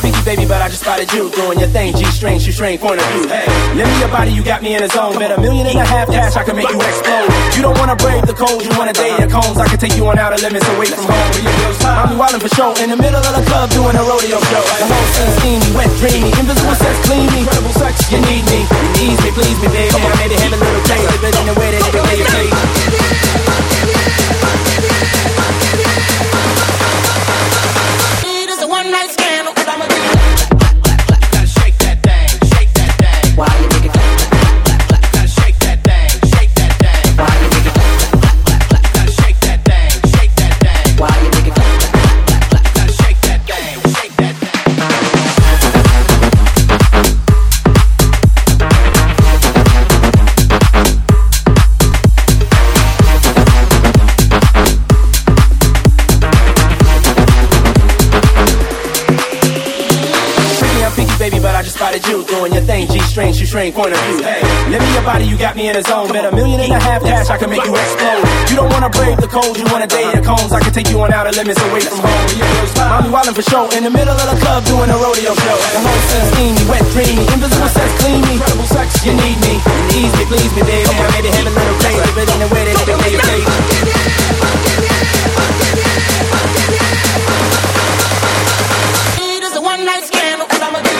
picky, baby, but I just spotted you doing your thing, G-string, shoestring, point of view. Hey, lend me your body, you got me in a zone. Bet $1.5 million cash, I can make you explode. You don't wanna brave the cold, you wanna date your combs. I can take you on outer limits away from home. I'm wildin' for show, in the middle of the club doing a rodeo show. The whole scene steamy, wet, dreamy, invisible sex, clean me, incredible sex. You need me, ease me, please me, baby. I made it have a little taste of it in the way that it can play your face. It is a one-night scandal, 'cause I'm a Gotta shake that thing, shake that thing. Why you make it Gotta shake that thing, shake that thing. Why you make it Gotta shake that thing, shake that thing. Why you make it Gotta shake that thing, shake that thing. Baby, but I just spotted you doing your thing, G-string, shoestring, point of view. Hey, lend me your body, you got me in a zone. Bet $1.5 million cash, I can make you explode. You don't wanna brave the cold, you wanna date your combs. I can take you on outer limits away from home. I'm wildin' for show, in the middle of the club doing a rodeo show. The whole scene steamy, wet, dreamy, invisible sex, clean me, incredible sex. You need me, ease me, please me, baby. I made it have a little taste of it in the way that it can play your face. It is a one-night scandal, 'cause I'm a